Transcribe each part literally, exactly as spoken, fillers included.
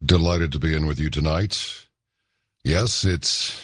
Delighted to be in with you tonight. Yes, it's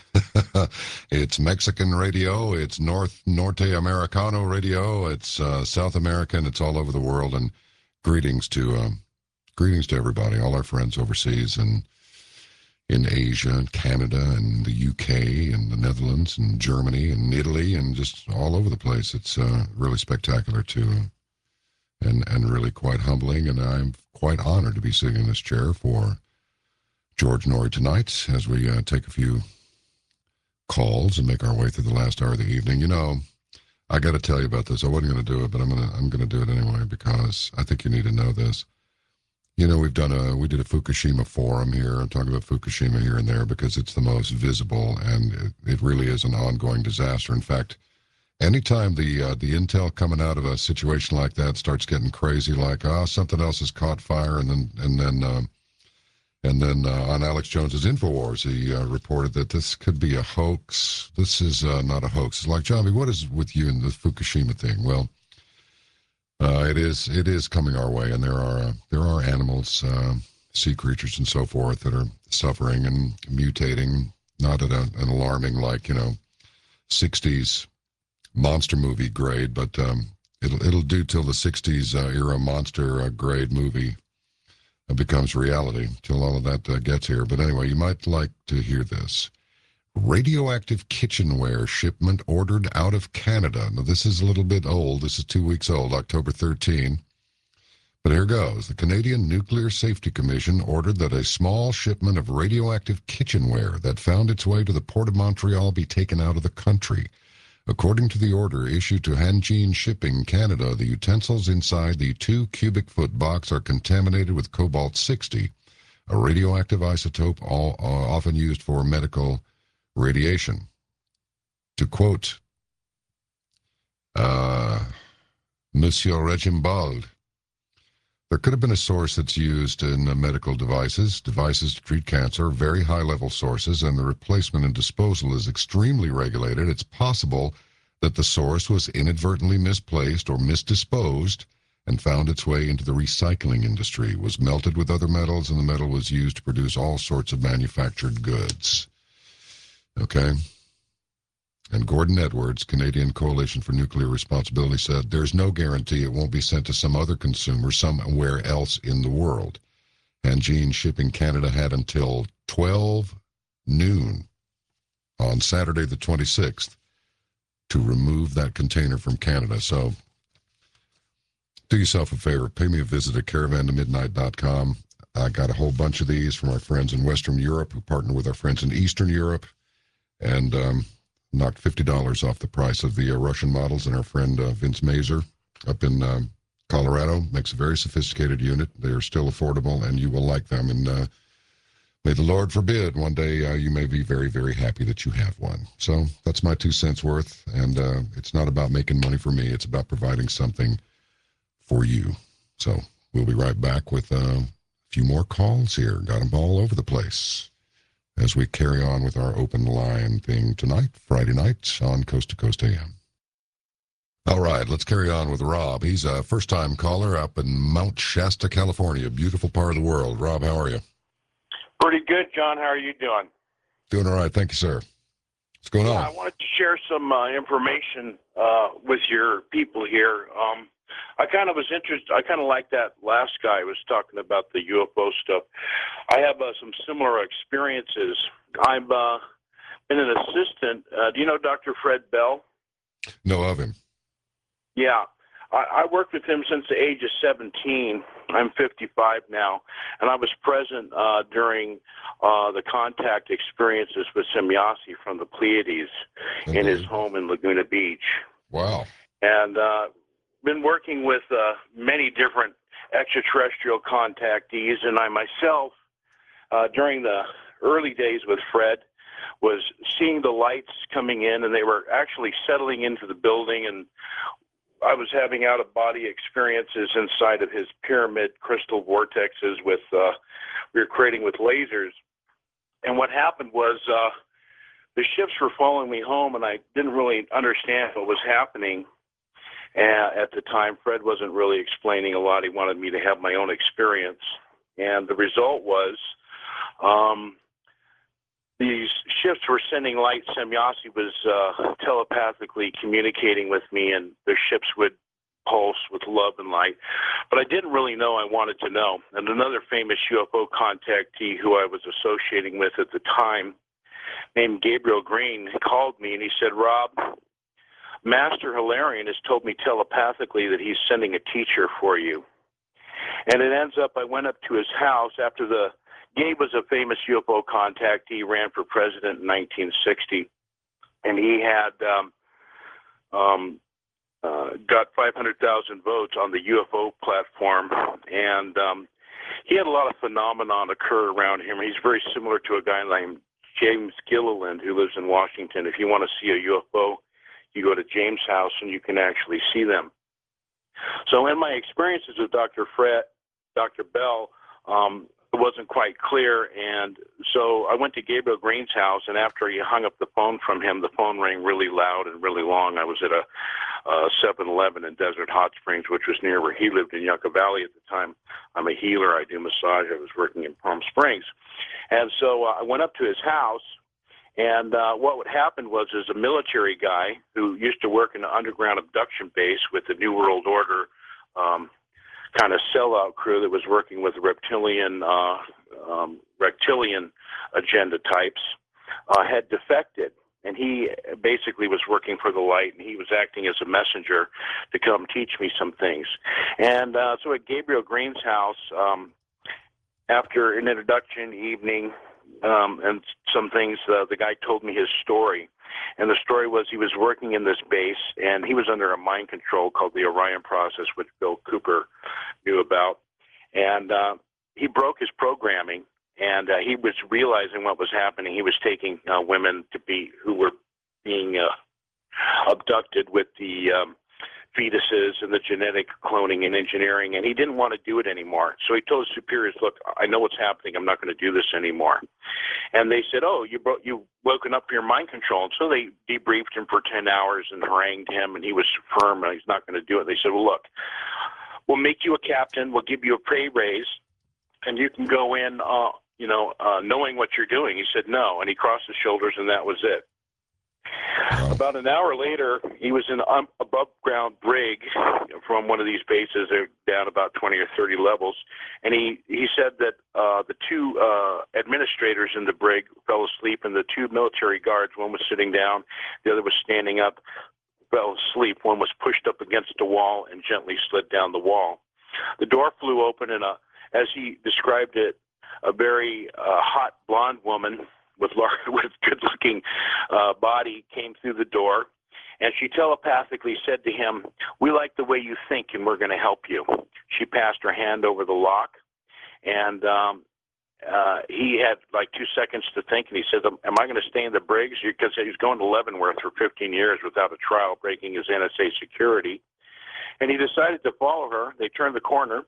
it's Mexican radio, it's North Norte Americano radio, it's uh, South American, it's all over the world. And greetings to um, greetings to everybody, all our friends overseas and in Asia and Canada and the U K and the Netherlands and Germany and Italy and just all over the place. It's uh, really spectacular too, and and really quite humbling. And I'm quite honored to be sitting in this chair for George Noory tonight as we uh, take a few calls and make our way through the last hour of the evening. You know, I got to tell you about this. I wasn't going to do it, but I'm gonna I'm gonna do it anyway because I think you need to know this. You know, we've done a we did a Fukushima forum here and talking about Fukushima here and there because it's the most visible and it, it really is an ongoing disaster. In fact, anytime the uh, the intel coming out of a situation like that starts getting crazy, like oh something else has caught fire, and then and then. Um, And then uh, on Alex Jones's InfoWars, he uh, reported that this could be a hoax. This is uh, not a hoax. It's like, Johnny, what is with you in the Fukushima thing? Well, uh, it is it is coming our way, and there are uh, there are animals, uh, sea creatures, and so forth that are suffering and mutating, not at a, an alarming like you know, sixties monster movie grade, but um, it'll it'll do till the sixties uh, era monster uh, grade movie becomes reality till all of that uh, gets here. But anyway, you might like to hear this. Radioactive kitchenware shipment ordered out of Canada. Now, this is a little bit old. This is two weeks old, October thirteenth. But here goes. The Canadian Nuclear Safety Commission ordered that a small shipment of radioactive kitchenware that found its way to the Port of Montreal be taken out of the country. According to the order issued to Hanjin Shipping Canada, the utensils inside the two cubic foot box are contaminated with cobalt sixty, a radioactive isotope all, uh, often used for medical radiation. To quote uh, Monsieur Regimbald, there could have been a source that's used in uh, medical devices, devices to treat cancer, very high-level sources, and the replacement and disposal is extremely regulated. It's possible that the source was inadvertently misplaced or misdisposed and found its way into the recycling industry, was melted with other metals, and the metal was used to produce all sorts of manufactured goods. Okay? And Gordon Edwards, Canadian Coalition for Nuclear Responsibility, said there's no guarantee it won't be sent to some other consumer somewhere else in the world. Hanjin Shipping Canada had until twelve noon on Saturday the twenty-sixth to remove that container from Canada. So do yourself a favor. Pay me a visit at caravan to midnight dot com. I got a whole bunch of these from our friends in Western Europe who partner with our friends in Eastern Europe. And um, knocked fifty dollars off the price of the uh, Russian models, and our friend uh, Vince Mazer up in um, Colorado makes a very sophisticated unit. They are still affordable, and you will like them. And uh, may the Lord forbid one day uh, you may be very, very happy that you have one. So that's my two cents worth, and uh, it's not about making money for me. It's about providing something for you. So we'll be right back with uh, a few more calls here. Got them all over the place as we carry on with our open line thing tonight, Friday night on Coast to Coast A M. All right, let's carry on with Rob. He's a first-time caller up in Mount Shasta, California, beautiful part of the world. Rob, how are you? Pretty good, John. How are you doing? Doing all right. Thank you, sir. What's going yeah, on? I wanted to share some uh, information uh, with your people here. Um, I kind of was interested. I kind of like that last guy who was talking about the U F O stuff. I have uh, some similar experiences. I've uh, been an assistant. Uh, do you know Doctor Fred Bell? Know of him. Yeah. I, I worked with him since the age of seventeen. I'm fifty-five now, and I was present uh, during uh, the contact experiences with Semjase from the Pleiades in his home in Laguna Beach. Wow. And uh, been working with uh, many different extraterrestrial contactees, and I myself, uh, during the early days with Fred, was seeing the lights coming in, and they were actually settling into the building, and I was having out-of-body experiences inside of his pyramid crystal vortexes with, uh, we were creating with lasers. And what happened was uh, the ships were following me home, and I didn't really understand what was happening. Uh, at the time, Fred wasn't really explaining a lot. He wanted me to have my own experience. and the result was um, these ships were sending light. Semjase was uh, telepathically communicating with me, and the ships would pulse with love and light. But I didn't really know I wanted to know. And another famous U F O contactee who I was associating with at the time, named Gabriel Green, called me and he said, Rob, Master Hilarion has told me telepathically that he's sending a teacher for you. And it ends up I went up to his house after the Gabe was a famous U F O contactee. He ran for president in nineteen sixty, and he had um, um, uh, got five hundred thousand votes on the U F O platform, and um, he had a lot of phenomenon occur around him. He's very similar to a guy named James Gilliland who lives in Washington. If you want to see a U F O, you go to James' house and you can actually see them. So in my experiences with Doctor Fred, Doctor Bell, um, it wasn't quite clear, and so I went to Gabriel Green's house, and after he hung up the phone from him, the phone rang really loud and really long. I was at a seven eleven in Desert Hot Springs, which was near where he lived in Yucca Valley at the time. I'm a healer. I do massage. I was working in Palm Springs. And so uh, I went up to his house, and uh, what would happen was is a military guy who used to work in an underground abduction base with the New World Order um, kind of sellout crew that was working with reptilian uh, um, reptilian agenda types, uh, had defected. And he basically was working for the light, and he was acting as a messenger to come teach me some things. And uh, so at Gabriel Green's house, um, after an introduction evening um, and some things, uh, the guy told me his story. And the story was he was working in this base, and he was under a mind control called the Orion process, which Bill Cooper knew about. And uh, he broke his programming, and uh, he was realizing what was happening. He was taking uh, women to be who were being uh, abducted with the um, fetuses and the genetic cloning and engineering, and he didn't want to do it anymore. So he told his superiors, look, I know what's happening. I'm not going to do this anymore. And they said, oh, you bro- you woken up for your mind control. And so they debriefed him for ten hours and harangued him, and he was firm, and he's not going to do it. They said, well, look, we'll make you a captain. We'll give you a pay raise, and you can go in, uh, you know, uh, knowing what you're doing. He said no, and he crossed his shoulders, and that was it. About an hour later, he was in an above-ground brig from one of these bases. They're down about twenty or thirty levels. And he, he said that uh, the two uh, administrators in the brig fell asleep, and the two military guards, one was sitting down, the other was standing up, fell asleep. One was pushed up against the wall and gently slid down the wall. The door flew open, and a, as he described it, a very uh, hot blonde woman with large, with good-looking uh, body came through the door, and she telepathically said to him, we like the way you think, and we're going to help you. She passed her hand over the lock, and um, uh, he had like two seconds to think, and he said, am I going to stay in the brigs? Because he was going to Leavenworth for fifteen years without a trial, breaking his N S A security. And he decided to follow her. They turned the corner.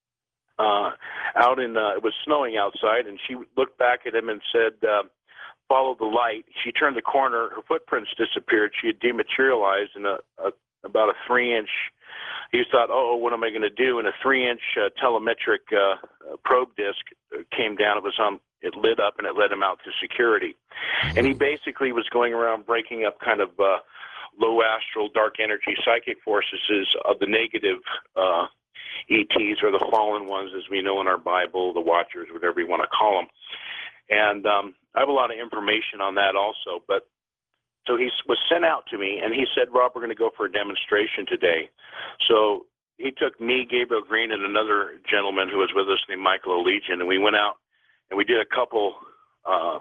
Uh, out in, uh, it was snowing outside, and she looked back at him and said, uh, follow the light. She turned the corner. Her footprints disappeared. She had dematerialized in a, a about a three-inch. He thought, oh, what am I going to do? And a three-inch uh, telemetric uh, probe disc came down. It was on. It lit up, and it led him out to security. And he basically was going around breaking up kind of uh, low astral, dark energy, psychic forces of the negative uh, E Ts, or the fallen ones, as we know in our Bible, the Watchers, whatever you want to call them. And um, I have a lot of information on that also. But so he was sent out to me, and he said, Rob, we're going to go for a demonstration today. So he took me, Gabriel Green, and another gentleman who was with us named Michael Allegian, and we went out and we did a couple uh,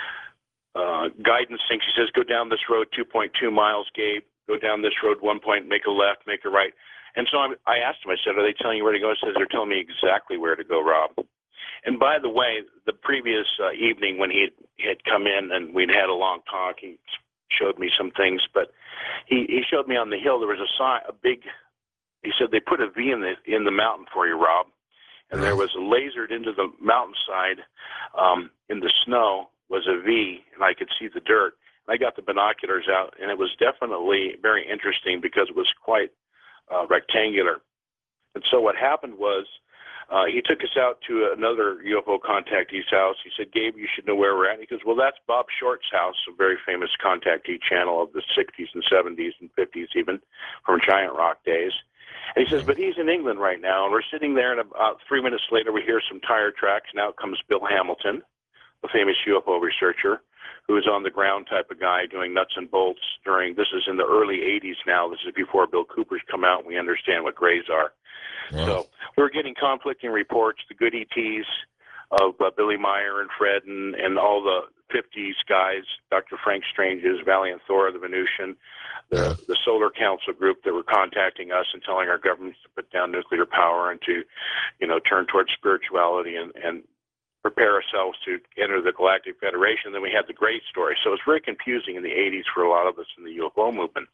uh, guidance things. He says, go down this road two point two miles, Gabe. Go down this road one point, make a left, make a right. And so I asked him, I said, are they telling you where to go? He says, they're telling me exactly where to go, Rob. And by the way, the previous uh, evening when he had, he had come in and we'd had a long talk, he showed me some things, but he, he showed me on the hill there was a sign, a big, he said, they put a V in the, in the mountain for you, Rob. And there was a lasered into the mountainside um, in the snow was a V, and I could see the dirt. And I got the binoculars out, and it was definitely very interesting because it was quite uh, rectangular. And so what happened was Uh, he took us out to another U F O contactee's house. He said, Gabe, you should know where we're at. He goes, well, that's Bob Short's house, a very famous contactee channel of the sixties and seventies and fifties even, from Giant Rock days. And he says, but he's in England right now. And we're sitting there, and about three minutes later, we hear some tire tracks, and out comes Bill Hamilton, the famous U F O researcher, who is on the ground type of guy doing nuts and bolts during, this is in the early eighties now. This is before Bill Cooper's come out, and we understand what grays are. Wow. So we were getting conflicting reports, the good E Ts of uh, Billy Meyer and Fred and, and all the fifties guys, Doctor Frank Strange's, Valiant Thor, the Venusian, the, yeah. the Solar Council group that were contacting us and telling our governments to put down nuclear power and to, you know, turn towards spirituality and, and prepare ourselves to enter the Galactic Federation. Then we had the Gray story. So it was very confusing in the eighties for a lot of us in the U F O movement.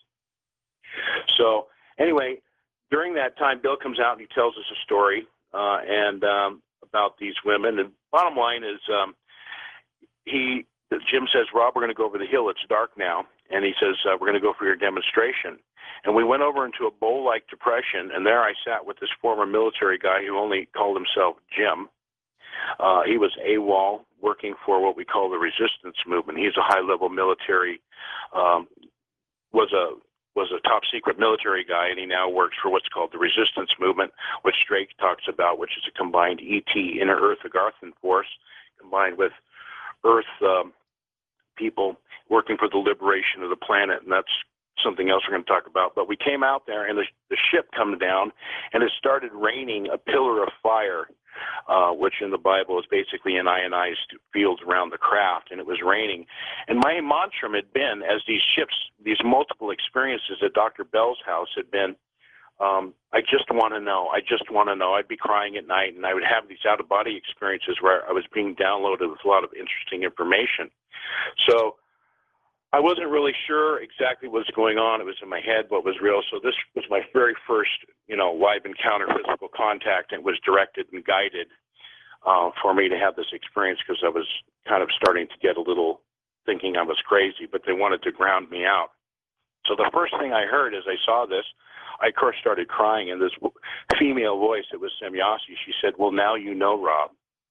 So anyway, during that time, Bill comes out and he tells us a story uh, and um, about these women. And bottom line is, um, he Jim says, Rob, we're going to go over the hill. It's dark now. And he says, uh, we're going to go for your demonstration. And we went over into a bowl-like depression, and there I sat with this former military guy who only called himself Jim. Uh, he was AWOL, working for what we call the resistance movement. He's a high-level military, um, was a was a top-secret military guy, and he now works for what's called the resistance movement, which Drake talks about, which is a combined E T, Inner Earth Agarthan force, combined with Earth um, people working for the liberation of the planet, and that's something else we're going to talk about. But we came out there, and the, the ship come down, and it started raining a pillar of fire, uh, which in the Bible is basically an ionized field around the craft, and it was raining. And my mantra had been, as these ships, these multiple experiences at Doctor Bell's house had been, um, I just want to know. I just want to know. I'd be crying at night, and I would have these out-of-body experiences where I was being downloaded with a lot of interesting information. So I wasn't really sure exactly what was going on. It was in my head what was real. So this was my very first, you know, live encounter physical contact, and it was directed and guided uh, for me to have this experience because I was kind of starting to get a little thinking I was crazy, but they wanted to ground me out. So the first thing I heard as I saw this, I, of course, started crying, and this female voice, it was Semyasi, she said, well, now you know, Rob.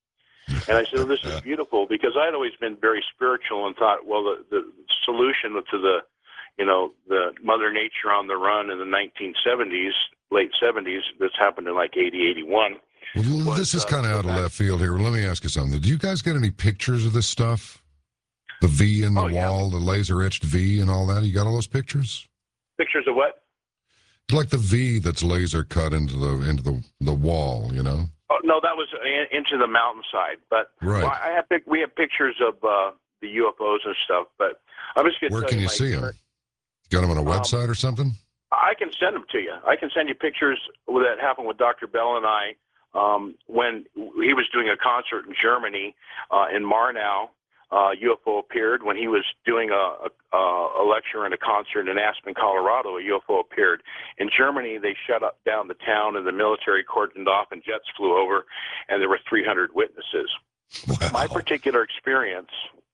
And I said, well, this is beautiful, because I'd always been very spiritual and thought, well, the, the solution to the, you know, the Mother Nature on the run in the nineteen seventies, late seventies, this happened in like eighty, eighty-one. Well, was, this is uh, kind of out of left field here. Let me ask you something. Do you guys get any pictures of this stuff? The V in the oh, wall, yeah. the laser-etched V and all that? You got all those pictures? Pictures of what? Like the V that's laser cut into the into the, the wall, you know? Oh, no, that was in, into the mountainside. But right. well, I have we have pictures of uh, the U F Os and stuff. But I'm just going to Where tell can you, you my see them? You got them on a website um, or something? I can send them to you. I can send you pictures that happened with Doctor Bell and I um, when he was doing a concert in Germany uh, in Marnau. Uh, U F O appeared when he was doing a, a, a lecture and a concert in Aspen, Colorado. A U F O appeared. In Germany, they shut up down the town, and the military cordoned off, and jets flew over, and there were three hundred witnesses. Wow. My particular experience,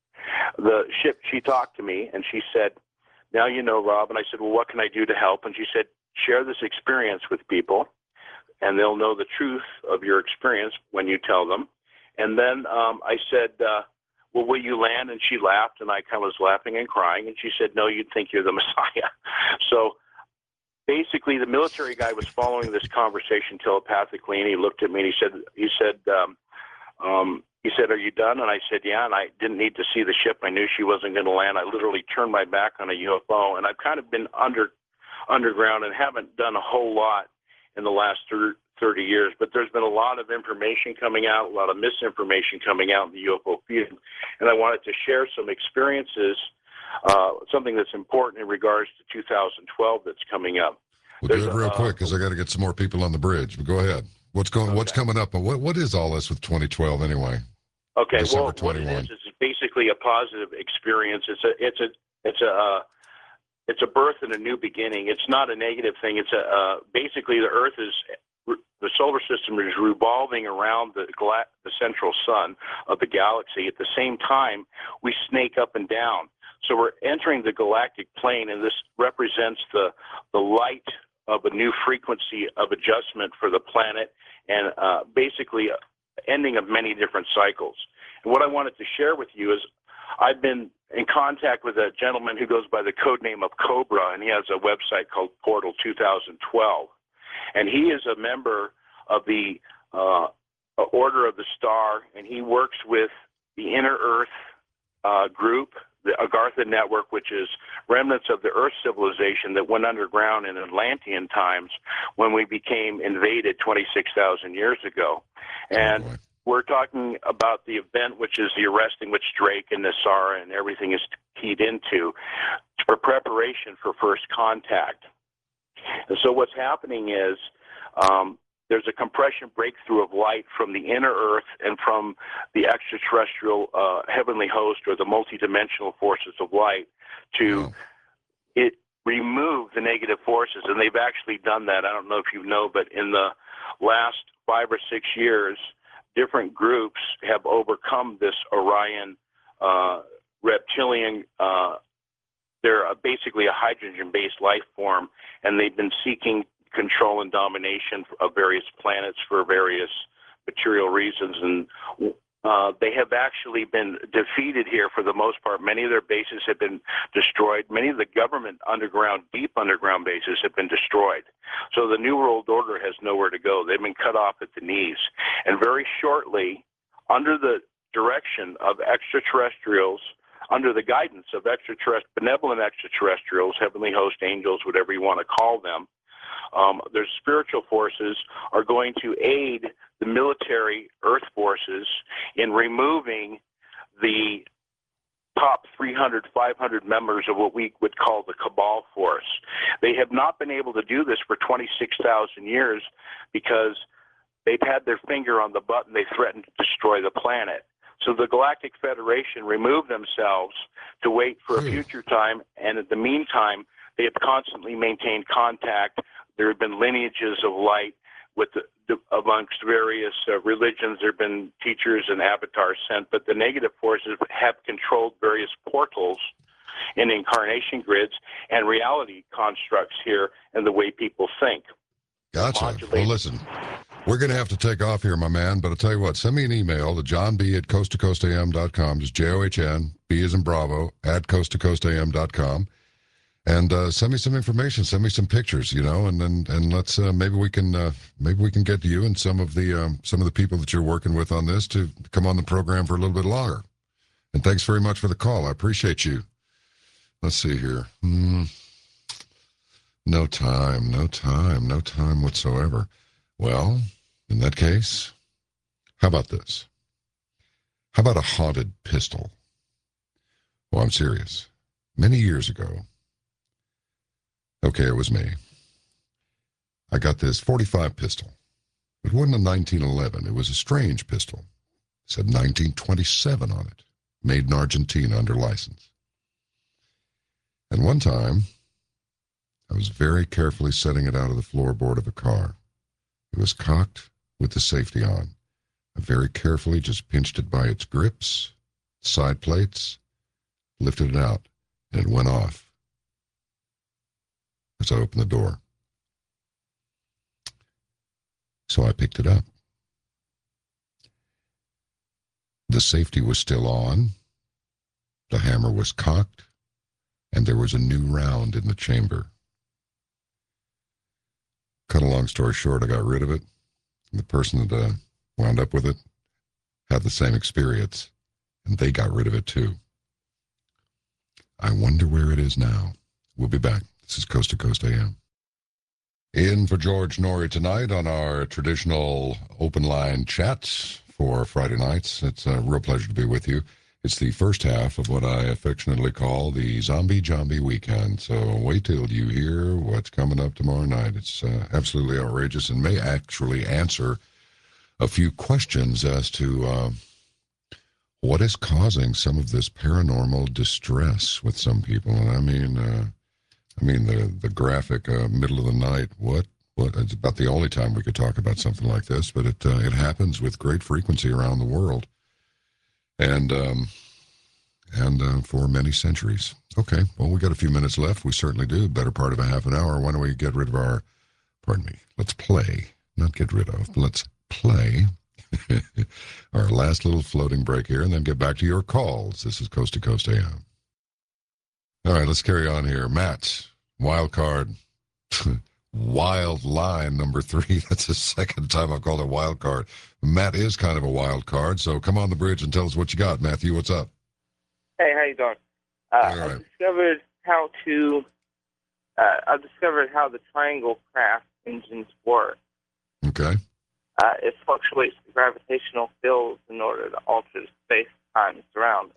the ship, she talked to me, and she said, now you know, Rob. And I said, well, what can I do to help? And she said, share this experience with people, and they'll know the truth of your experience when you tell them. And then um, I said, uh, well, will you land? And she laughed, and I kind of was laughing and crying. And she said, no, you'd think you're the Messiah. So basically, the military guy was following this conversation telepathically, and he looked at me, and he said, he said, um, um, he said, are you done? And I said, yeah, and I didn't need to see the ship. I knew she wasn't going to land. I literally turned my back on a U F O, and I've kind of been under underground and haven't done a whole lot in the last thirty years, but there's been a lot of information coming out, a lot of misinformation coming out in the U F O field, and I wanted to share some experiences, uh, something that's important in regards to two thousand twelve that's coming up. We'll there's do it real a, quick because I got to get some more people on the bridge, but go ahead. What's going? Okay. What's coming up? And what what is all this with twenty twelve anyway? Okay, December well, twenty-one. What it is is basically a positive experience. It's a it's a it's a uh, it's a birth and a new beginning. It's not a negative thing. It's a uh, basically the Earth is. The solar system is revolving around the, gla- the central sun of the galaxy. At the same time, we snake up and down. So we're entering the galactic plane, and this represents the, the light of a new frequency of adjustment for the planet and uh, basically ending of many different cycles. And what I wanted to share with you is I've been in contact with a gentleman who goes by the code name of Cobra, and he has a website called Portal two thousand twelve. And he is a member of the uh, Order of the Star, and he works with the Inner Earth uh, group, the Agartha Network, which is remnants of the Earth civilization that went underground in Atlantean times when we became invaded twenty-six thousand years ago. And Oh, boy. we're talking about the event, which is the arresting which Drake and Nassara and everything is keyed into for preparation for first contact. And so what's happening is um, there's a compression breakthrough of light from the inner Earth and from the extraterrestrial uh, heavenly host or the multidimensional forces of light to Oh. it remove the negative forces. And they've actually done that. I don't know if you know, but in the last five or six years, different groups have overcome this Orion uh, reptilian. Uh, they're a, basically a hydrogen-based life form, and they've been seeking control and domination of various planets for various material reasons. And uh, they have actually been defeated here for the most part. Many of their bases have been destroyed. Many of the government underground, deep underground bases have been destroyed. So the New World Order has nowhere to go. They've been cut off at the knees. And very shortly, under the direction of extraterrestrials, under the guidance of extraterrestrial, benevolent extraterrestrials, heavenly host angels, whatever you want to call them, um, their spiritual forces are going to aid the military Earth forces in removing the top three hundred, five hundred members of what we would call the Cabal force. They have not been able to do this for twenty-six thousand years because they've had their finger on the button. They threatened to destroy the planet. So the Galactic Federation removed themselves to wait for a future time, and in the meantime, they have constantly maintained contact. There have been lineages of light with the, the, amongst various uh, religions. There have been teachers and avatars sent, but the negative forces have controlled various portals in incarnation grids and reality constructs here and the way people think. Gotcha. Modulate- Well, listen, we're going to have to take off here, my man, but I'll tell you what, send me an email to john b at coast to coast a m dot com, just J O H N, B as in Bravo, at coast to coast a m dot com, and uh, send me some information, send me some pictures, you know, and and, and let's, uh, maybe we can, uh, maybe we can get you and some of the, um, some of the people that you're working with on this to come on the program for a little bit longer. And thanks very much for the call. I appreciate you. Let's see here. Hmm. No time, no time, no time whatsoever. Well, in that case, how about this? How about a haunted pistol? Well, I'm serious. Many years ago, okay, it was me. I got this forty-five pistol. It wasn't a nineteen eleven. It was a strange pistol. It said nineteen twenty-seven on it. Made in Argentina under license. And one time, I was very carefully setting it out of the floorboard of a car. It was cocked with the safety on. I very carefully just pinched it by its grips, side plates, lifted it out, and it went off as I opened the door. So I picked it up. The safety was still on, the hammer was cocked, and there was a new round in the chamber. Cut a long story short, I got rid of it. The person that uh, wound up with it had the same experience, and they got rid of it too. I wonder where it is now. We'll be back. This is Coast to Coast A M. In for George Noory tonight on our traditional open line chats for Friday nights. It's a real pleasure to be with you. It's the first half of what I affectionately call the Zombie Jombie Weekend. So wait till you hear what's coming up tomorrow night. It's uh, absolutely outrageous and may actually answer a few questions as to uh, what is causing some of this paranormal distress with some people. And I mean, uh, I mean the the graphic uh, middle of the night. What what? It's about the only time we could talk about something like this, but it uh, it happens with great frequency around the world. And um, and uh, for many centuries. Okay, well, we got a few minutes left. We certainly do. Better part of a half an hour. Why don't we get rid of our, pardon me, let's play, not get rid of, but let's play our last little floating break here and then get back to your calls. This is Coast to Coast A M. All right, let's carry on here. Matt, wild card. Wild line number three. That's the second time I've called it wild card. Matt is kind of a wild card, so come on the bridge and tell us what you got. Matthew, what's up? Hey, how you doing? Uh, All I right. discovered how to. Uh, I discovered how the triangle craft engines work. Okay. Uh, it fluctuates the gravitational fields in order to alter the space-time surroundings.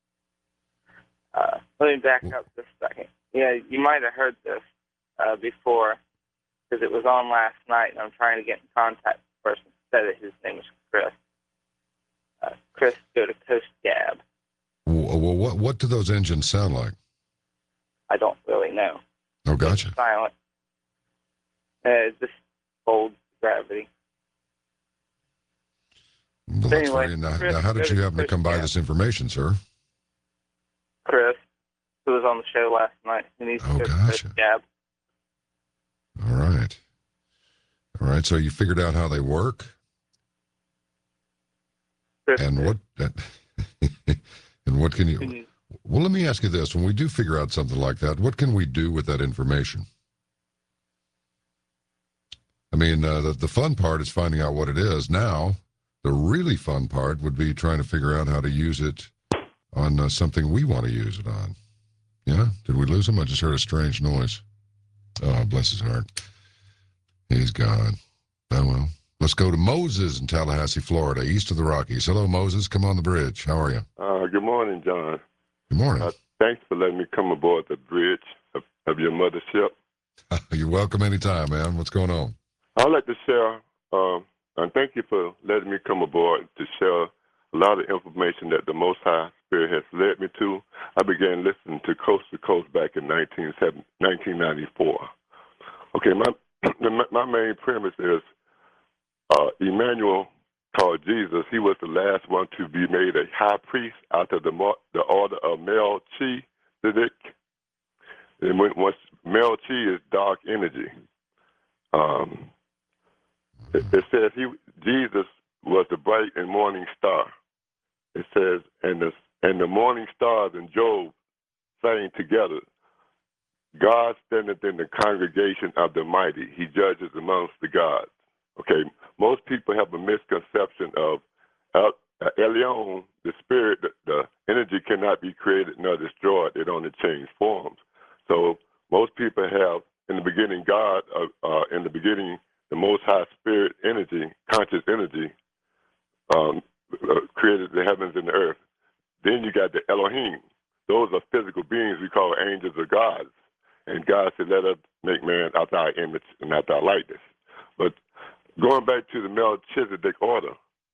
Uh, let me back up just a second. Yeah, you might have heard this uh, before because it was on last night, and I'm trying to get in contact with the person who said it. His name is Chris. Uh, Chris, go to Coast Gab. Well, what what do those engines sound like? I don't really know. Oh, gotcha. It's silent. Uh, it just holds gravity. Well, that's Anyway, very, now, Chris, now, how did go to you happen to Coast come by Gab. this information, sir? Chris, who was on the show last night, and he's Oh, Coast gotcha. Gab. All right. All right, so you figured out how they work? Chris, And what and what can you can you well let me ask you this, when we do figure out something like that, what can we do with that information? I mean, uh, the, the fun part is finding out what it is. Now the really fun part would be trying to figure out how to use it on uh, something we want to use it on. Yeah, did we lose him? I just heard a strange noise. Oh, bless his heart, he's gone. Oh well. Let's go to Moses in Tallahassee, Florida, east of the Rockies. Hello, Moses. Come on the bridge. How are you? Uh, good morning, John. Good morning. Uh, thanks for letting me come aboard the bridge of, of your mothership. You're welcome anytime, man. What's going on? I'd like to share, um, and thank you for letting me come aboard to share a lot of information that the Most High Spirit has led me to. I began listening to Coast to Coast back in nineteen ninety-four. Okay, my, my main premise is Uh, Emmanuel, called Jesus, he was the last one to be made a high priest after the the order of Melchizedek. And when, once Melchi is dark energy, um, it, it says he Jesus was the bright and morning star. It says, and the and the morning stars and Job sang together. God standeth in the congregation of the mighty; he judges amongst the gods. Okay, most people have a misconception of El Elyon, the spirit, the, the energy cannot be created nor destroyed. It only changes forms. So most people have, in the beginning, God, uh, uh, in the beginning, the Most High Spirit energy, conscious energy, um, uh, created the heavens and the earth. Then you got the Elohim. Those are physical beings we call angels or gods. And God said, let us make man after our image and after our likeness. But going back to the Melchizedek order,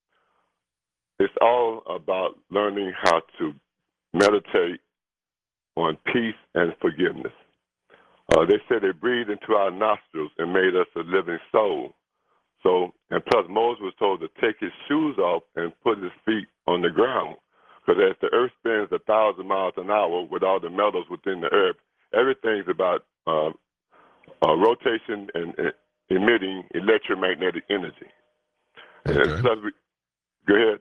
it's all about learning how to meditate on peace and forgiveness. Uh, they said they breathed into our nostrils and made us a living soul. So, and plus Moses was told to take his shoes off and put his feet on the ground. Because as the earth spins a thousand miles an hour with all the metals within the earth, everything's about uh, uh, rotation and uh, emitting electromagnetic energy. Okay. And plus, we, go ahead.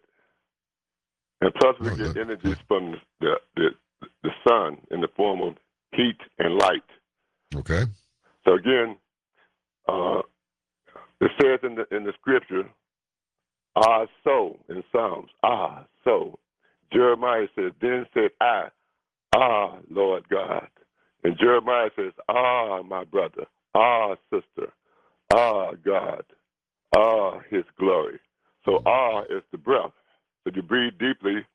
And plus, we No, get that- energies from the, the the sun in the form of heat and light. Okay. So again, uh, it says in the in the scripture, "Ah, so" in Psalms, "Ah, so." Jeremiah says, "Then said I, ah, Lord God." And Jeremiah says, "Ah, my brother, ah, sister, ah, God, ah, His glory." So ah is the breath. So you breathe deeply.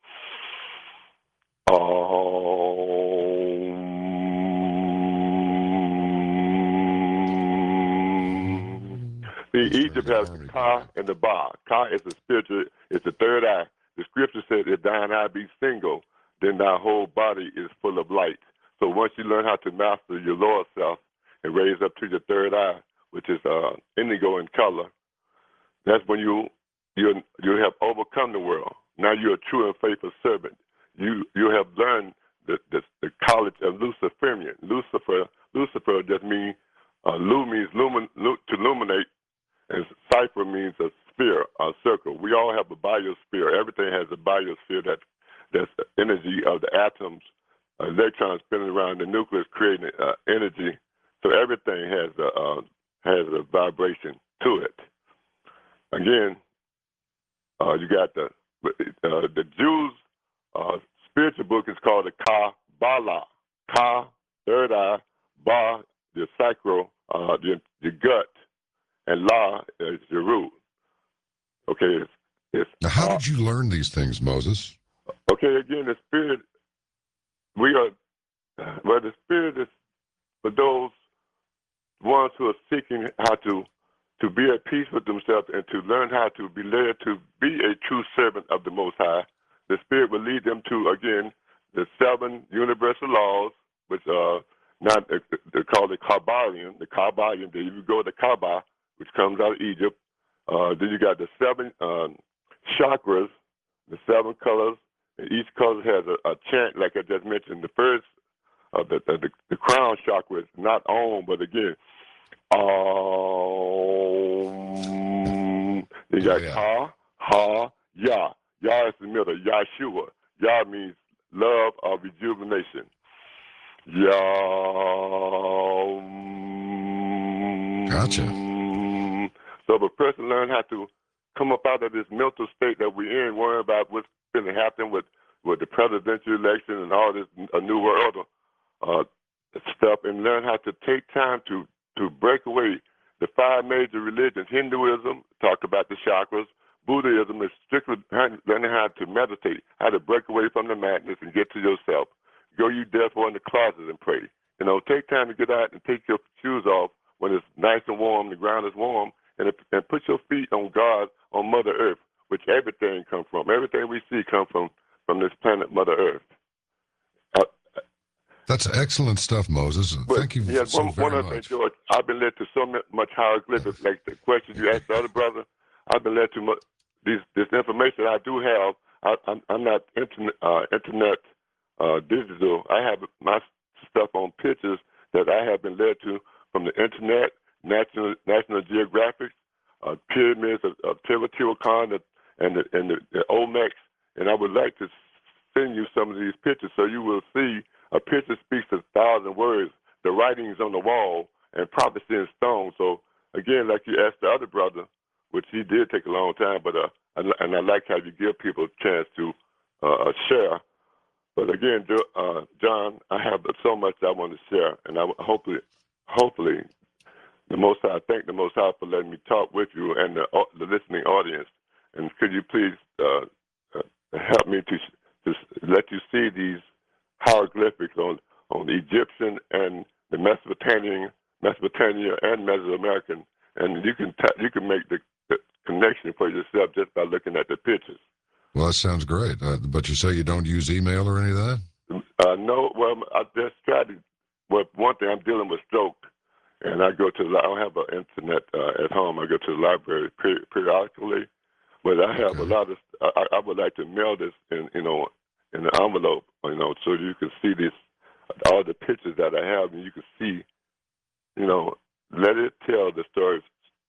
Um, see, Egypt has the Ka and the Ba. Ka is the spiritual, it's the third eye. The scripture says, if thine eye be single, then thy whole body is full of light. So once you learn how to master your lower self and raise up to your third eye, which is uh, indigo in color, that's when you you you have overcome the world. Now you're a true and faithful servant. You you have learned the the, the college of Luciferian. Lucifer Lucifer just means uh, lu means lumin, lu, to illuminate, and cipher means a sphere, a circle. We all have a biosphere. Everything has a biosphere that that's the energy of the atoms, uh, electrons spinning around the nucleus, creating uh, energy. So everything has a uh, has a vibration to it. Again, uh, you got the uh, the Jews' uh, spiritual book is called the Kabbalah. Ka, third eye, Ba, the sacral, uh, the, the gut, and La is the root. Okay, it's, it's Now, how uh, did you learn these things, Moses? okay. Again, the spirit. We are well. The spirit is for those ones who are seeking how to to be at peace with themselves and to learn how to be led to be a true servant of the Most High. The Spirit will lead them to, again, the seven universal laws, which are not, they're called the Kabbalion, the Kabbalion. Then you go to Kaaba, which comes out of Egypt. Uh, then you got the seven um, chakras, the seven colors. And each color has a, a chant, like I just mentioned. The first, uh, the, the, the crown chakra is not on, but again, Um, you got Yeah. Ka, Ha, Ya. Ya is the middle. Yahshua. Ya means love or rejuvenation. Ya. Gotcha. So if a person learn how to come up out of this mental state that we're in, worrying about what's going to happen with, with the presidential election and all this a new world uh, stuff, and learn how to take time to to break away the five major religions. Hinduism talked about the chakras. Buddhism is strictly learning how to meditate, how to break away from the madness and get to yourself. Go you therefore in the closet and pray. You know, take time to get out and take your shoes off when it's nice and warm, the ground is warm, and, and put your feet on God, on Mother Earth, which everything comes from. Everything we see comes from, from this planet, Mother Earth. Uh, That's excellent stuff, Moses. But Thank you yeah, so one, very one other thing, much. George. I've been led to so much hieroglyphics, like the question you asked the other brother. I've been led to much, these, this information I do have. I, I'm, I'm not internet, uh, internet uh, digital. I have my stuff on pictures that I have been led to from the internet, National National Geographic, uh, pyramids of, of Teotihuacan, and the, and the, the Olmecs. And I would like to send you some of these pictures so you will see. A picture speaks a thousand words. The writings on the wall and prophecy in stone. So again, like you asked the other brother, which he did take a long time, but uh, and I like how you give people a chance to uh, share. But again, uh, John, I have so much I want to share, and I hopefully, hopefully, the Most High, I thank the Most High for letting me talk with you and the, uh, the listening audience. And could you please uh, uh, help me to to let you see these hieroglyphics on, on the Egyptian and the Mesopotamian, Mesopotamia and Mesoamerican, and you can t- you can make the, the connection for yourself just by looking at the pictures. Well, that sounds great. Uh, but you say you don't use email or any of that? Uh, no, well, I just tried to. Well, one thing, I'm dealing with stroke, and I go to. The, I don't have an internet uh, at home. I go to the library per- periodically, but I have Okay. a lot of. I, I would like to mail this in, you know, in an envelope, you know, so you can see this, all the pictures that I have, and you can see, you know, let it tell the stories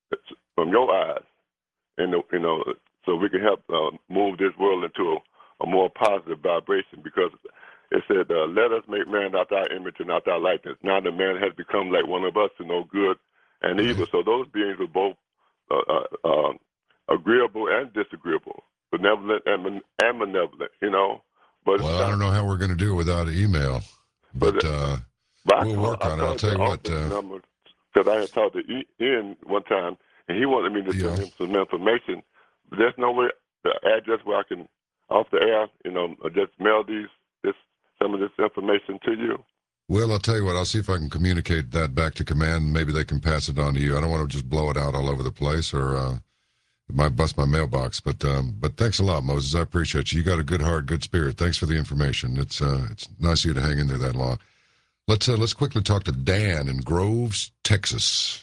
from your eyes, and you know, so we can help uh, move this world into a, a more positive vibration. Because it said, uh, "Let us make man after our image and after our likeness." Now the man has become like one of us to know good and evil. So those beings were both uh, uh, uh, agreeable and disagreeable, benevolent and, and malevolent, you know. But Well, I don't know how we're going to do it without email, but, but uh, but we'll I work call, on I it. I'll tell you what. Uh, because I had talked to Ian one time, and he wanted me to yeah. send him some information. But there's no way, the address where I can, off the air, you know, just mail these, this, some of this information to you. Well, I'll tell you what. I'll see if I can communicate that back to command. Maybe they can pass it on to you. I don't want to just blow it out all over the place, or uh, it might bust my mailbox. But um, but thanks a lot, Moses. I appreciate you. You got a good heart, good spirit. Thanks for the information. It's uh, it's nice of you to hang in there that long. Let's uh, let's quickly talk to Dan in Groves, Texas.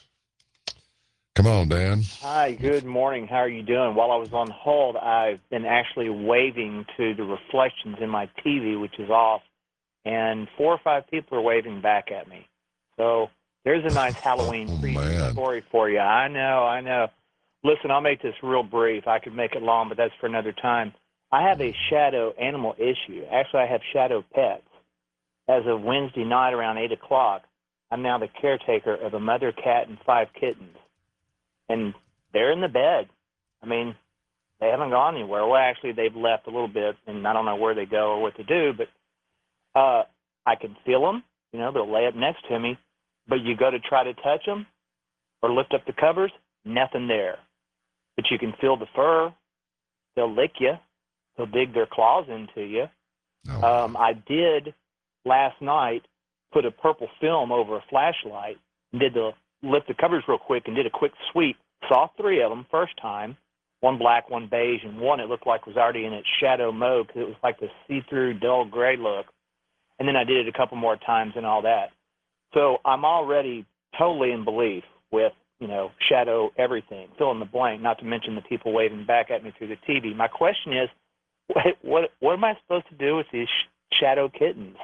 Come on, Dan. Hi, good morning. How are you doing? While I was on hold, I've been actually waving to the reflections in my T V, which is off, and four or five people are waving back at me. So there's a nice Halloween Oh, preview man. story for you. I know, I know. Listen, I'll make this real brief. I could make it long, but that's for another time. I have a shadow animal issue. Actually, I have shadow pets. As of Wednesday night around eight o'clock, I'm now the caretaker of a mother cat and five kittens. And they're in the bed. I mean, they haven't gone anywhere. Well, actually, they've left a little bit, and I don't know where they go or what to do, but uh, I can feel them. You know, they'll lay up next to me, but you go to try to touch them or lift up the covers, nothing there. But you can feel the fur. They'll lick you. They'll dig their claws into you. Oh. Um, I did last night put a purple film over a flashlight and did the lift the covers real quick and did a quick sweep. Saw three of them first time, one black, one beige, and one it looked like was already in its shadow mode because it was like the see-through dull gray look. And then I did it a couple more times and all that. So I'm already totally in belief with, you know, shadow everything, fill in the blank, not to mention the people waving back at me through the T V. My question is, what what, what am I supposed to do with these sh- shadow kittens?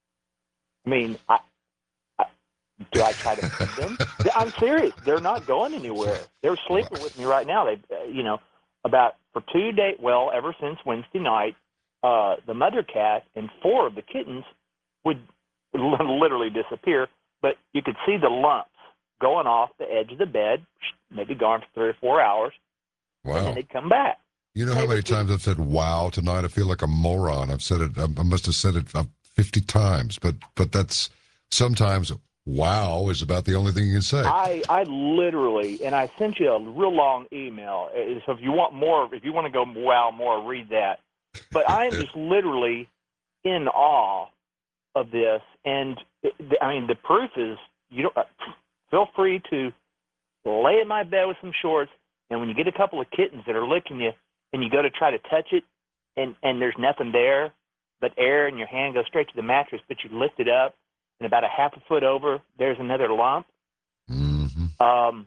I mean, I, I, do I try to feed them? I'm serious. They're not going anywhere. They're sleeping with me right now. They, uh, you know, about for two days, well, ever since Wednesday night, uh, the mother cat and four of the kittens would literally disappear, but you could see the lumps going off the edge of the bed, maybe gone for three or four hours, Wow. and then they'd come back. You know how many times I've said "wow" tonight? I feel like a moron. I've said it. I must have said it fifty times. But but that's sometimes "wow" is about the only thing you can say. I I literally, and I sent you a real long email. So if you want more, if you want to go wow more, read that. But I am just literally in awe of this, and I mean the proof is you don't. Feel free to lay in my bed with some shorts, and when you get a couple of kittens that are licking you, and you go to try to touch it, and, and there's nothing there but air, and your hand goes straight to the mattress, but you lift it up, and about a half a foot over, there's another lump. Mm-hmm. Um,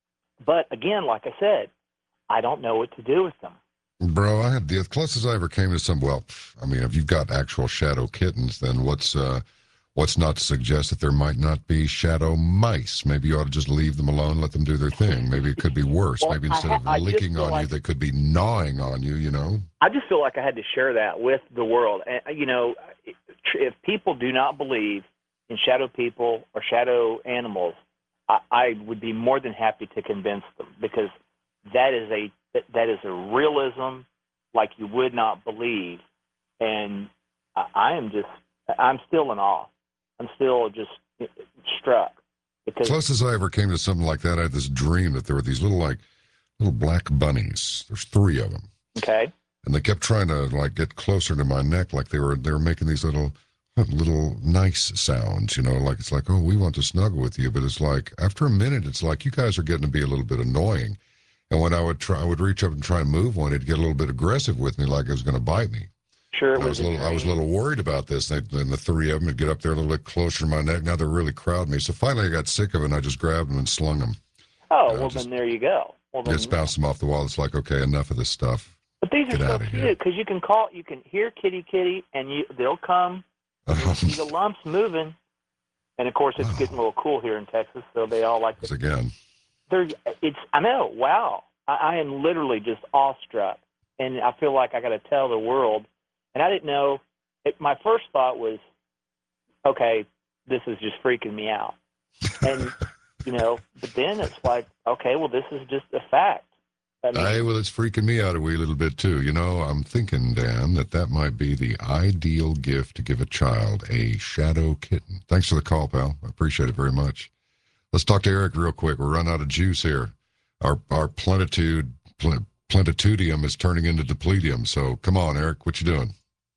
but again, like I said, I don't know what to do with them. Bro, I had the closest I ever came to some. Well, I mean, if you've got actual shadow kittens, then what's uh, what's not to suggest that there might not be shadow mice? Maybe you ought to just leave them alone, let them do their thing. Maybe it could be worse. Well, Maybe instead ha- of I licking on like, you, they could be gnawing on you. You know. I just feel like I had to share that with the world. And you know, if people do not believe in shadow people or shadow animals, I, I would be more than happy to convince them, because that is a that is a realism like you would not believe, and I, I am just I'm still in awe. I'm still just struck. Because closest I ever came to something like that, I had this dream that there were these little like little black bunnies. There's three of them. Okay. And they kept trying to like get closer to my neck, like they were they were making these little little nice sounds, you know, like it's like, oh, we want to snuggle with you, but it's like after a minute, it's like you guys are getting to be a little bit annoying. And when I would try, I would reach up and try and move one, it'd get a little bit aggressive with me, like it was going to bite me. Sure, it I was was a little, I was a little worried about this. And, they, and the three of them would get up there a little bit closer to my neck. Now they're really crowding me. So finally, I got sick of it, and I just grabbed them and slung them. Oh, you know, well, just, then there you go. Well, then, just bounced them off the wall. It's like, okay, enough of this stuff. But these Get are so out of here. cute because you can call, you can hear kitty kitty, and you they'll come. You see the lumps moving, and of course it's Wow. getting a little cool here in Texas, so they all like It's to. again. There's, it's. I know. Wow. I, I am literally just awestruck, and I feel like I got to tell the world. And I didn't know. It, my first thought was, okay, this is just freaking me out, and you know. But then it's like, okay, well, this is just a fact. I mean, Aye, well, it's freaking me out a wee little bit, too. You know, I'm thinking, Dan, that that might be the ideal gift to give a child, a shadow kitten. Thanks for the call, pal. I appreciate it very much. Let's talk to Eric real quick. We're running out of juice here. Our our plenitude, pl- plenitudium is turning into depletium. So come on, Eric, what you doing?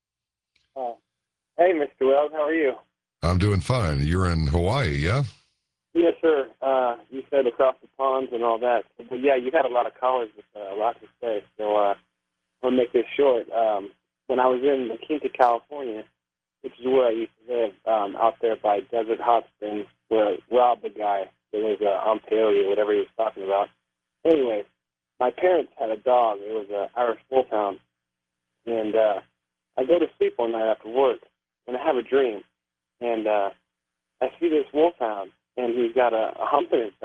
Uh, hey, Mister Wells, how are you? I'm doing fine. You're in Hawaii, yeah? Yes, sir. Uh, you said across the ponds and all that. But, yeah, you had a lot of callers with uh, a lot to say. So uh, I'll make this short. Um, when I was in La Quinta, California, which is where I used to live, um, out there by Desert Hot Springs, where I robbed the guy. It was uh, on peyote or whatever he was talking about. Anyway, my parents had a dog. It was an Irish Wolfhound. And uh, I go to sleep one night after work, and I have a dream. And uh, I see this Wolfhound. And he's got a, a hump in his back,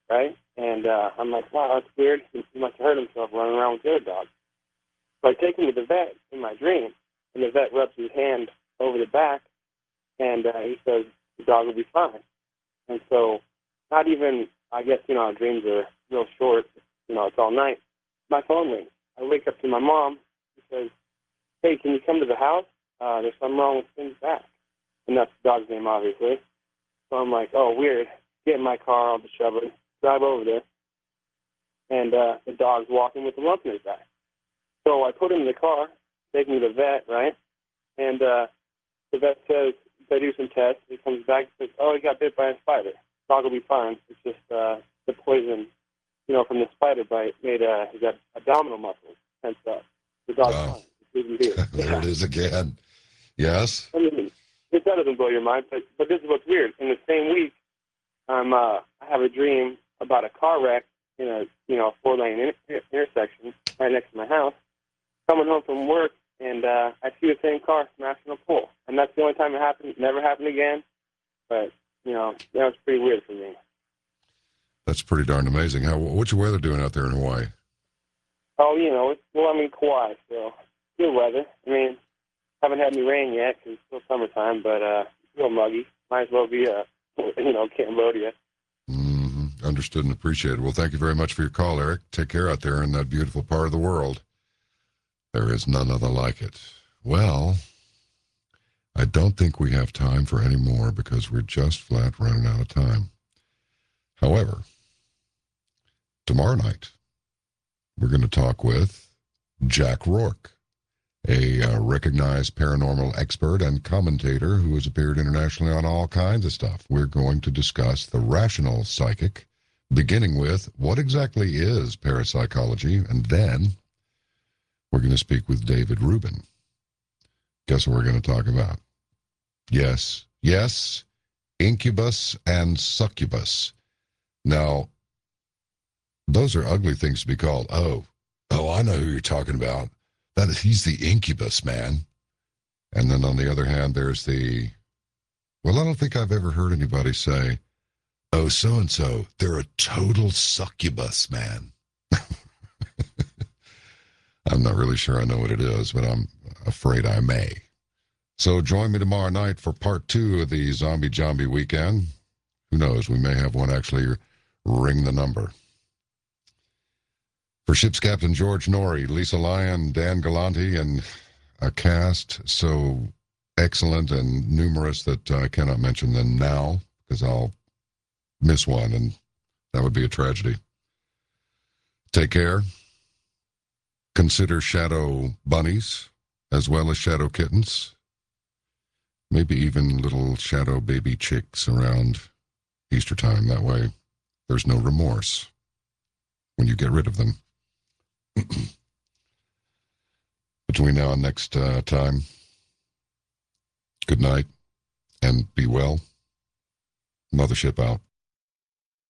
right? And uh, I'm like, wow, that's weird. He, he must have hurt himself running around with the other dog. So I take him to the vet in my dream, and the vet rubs his hand over the back, and uh, he says the dog will be fine. And so, not even, I guess, you know, our dreams are real short. You know, it's all night. My phone rings. I wake up to my mom. She says, hey, can you come to the house? Uh, there's something wrong with Finn's back. And that's the dog's name, obviously. So I'm like, oh, weird. Get in my car, I'll just shove it, drive over there. And uh, the dog's walking with a lump in his back. So I put him in the car, take him to the vet, right? And uh, the vet says, they do some tests. He comes back and says, oh, he got bit by a spider. Dog will be fine. It's just uh, the poison, you know, from the spider bite made uh, his abdominal muscles tense up. The dog's Wow. fine. It's even beer. There Yeah. it is again. Yes? I mean, if that doesn't blow your mind, but, but this is what's weird. In the same week, I'm, uh, I have a dream about a car wreck in a, you know, four-lane inter- intersection right next to my house. Coming home from work, and uh, I see the same car smashing a pole. And that's the only time it happened. It never happened again. But, you know, that was pretty weird for me. That's pretty darn amazing. How, what's your weather doing out there in Hawaii? Oh, you know, it's, well, I'm in Kauai, so good weather. I mean, haven't had any rain yet because it's still summertime, but uh, it's real muggy. Might as well be, uh, you know, Cambodia. Mm-hmm. Understood and appreciated. Well, thank you very much for your call, Eric. Take care out there in that beautiful part of the world. There is none other like it. Well, I don't think we have time for any more because we're just flat running out of time. However, tomorrow night, we're going to talk with Jack Rourke, a uh, recognized paranormal expert and commentator who has appeared internationally on all kinds of stuff. We're going to discuss the rational psychic, beginning with what exactly is parapsychology, and then we're going to speak with David Rubin. Guess what we're going to talk about? Yes, yes, incubus and succubus. Now, those are ugly things to be called. Oh, oh, I know who you're talking about. That is, he's the incubus, man. And then on the other hand, there's the, well, I don't think I've ever heard anybody say, oh, so-and-so, they're a total succubus, man. I'm not really sure I know what it is, but I'm afraid I may. So join me tomorrow night for part two of the Zombie Zombie Weekend. Who knows, we may have one actually ring the number. For Ship's Captain George Norrie, Lisa Lyon, Dan Galante, and a cast so excellent and numerous that I cannot mention them now because I'll miss one, and that would be a tragedy. Take care. Consider shadow bunnies as well as shadow kittens. Maybe even little shadow baby chicks around Easter time. That way there's no remorse when you get rid of them. Between now and next uh, time, good night and be well. Mothership out.